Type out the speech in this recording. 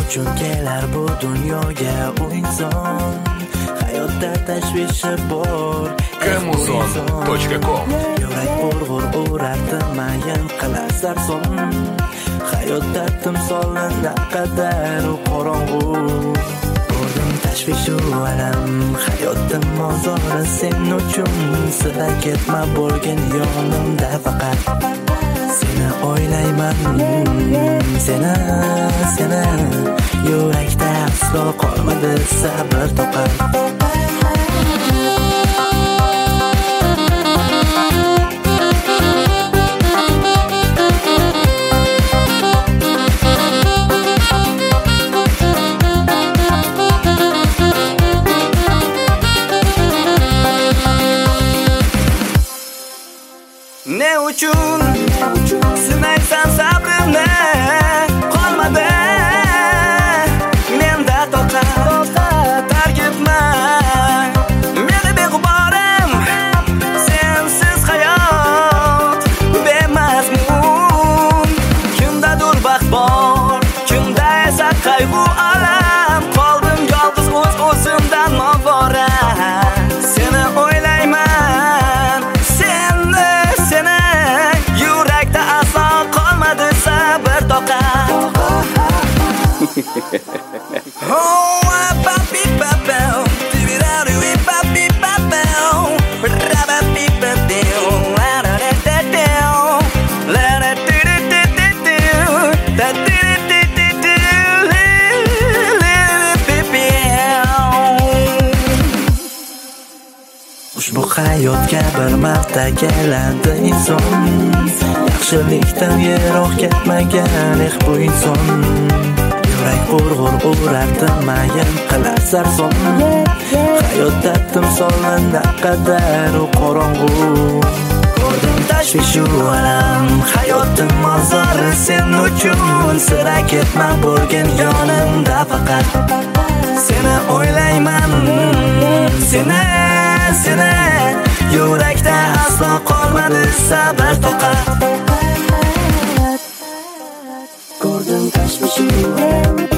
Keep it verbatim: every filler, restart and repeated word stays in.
uchun kelar bu dunyoga u inson? Hayotda tashvishi bor. Kamuzon точка com Yurak urg'ur urardi mayin qilar sarson. Hayotda timsolni naqadar u qorong'u. Ko'rdim tashvishu alam, hayotim mozori sen uchun. Sira ketma bo'lgin yonimda faqat. Seni o'ylayman, seni, seni. Yurakda aslo qolmadi sabr toqat. Ne uchun sinaysan sabrimni, qolmadi menda toqat. Targibma meni beg'uborim, sensiz hayot bemazmun. Kimdadir baxt bor, kimda esa qayg'u alam. Qoldim yolg'iz o'z o'zimdan novora. Seni o'ylayman, seni, seni. Yurakda aslo qolmadi sabr toqat. Oh, papi papi, tibirari papi papi, rabapi papi, la la la la la la Ushbu hayotga bir marta keladi inson. Yaxshilikdan yiroq ketmagan eh bu inson. Yurak urg'ur urardi mayin qilar sarson. Hayotda timsolni naqadar u qorong'u. Ko'rdim tashvishu alam, hayotim mozori sen uchun. Sira ketma bo'lgin yonimda faqat. Seni o'ylayman, seni, seni. Yurakda aslo qolmadi sabr toqat. Ko'rdim tashvishni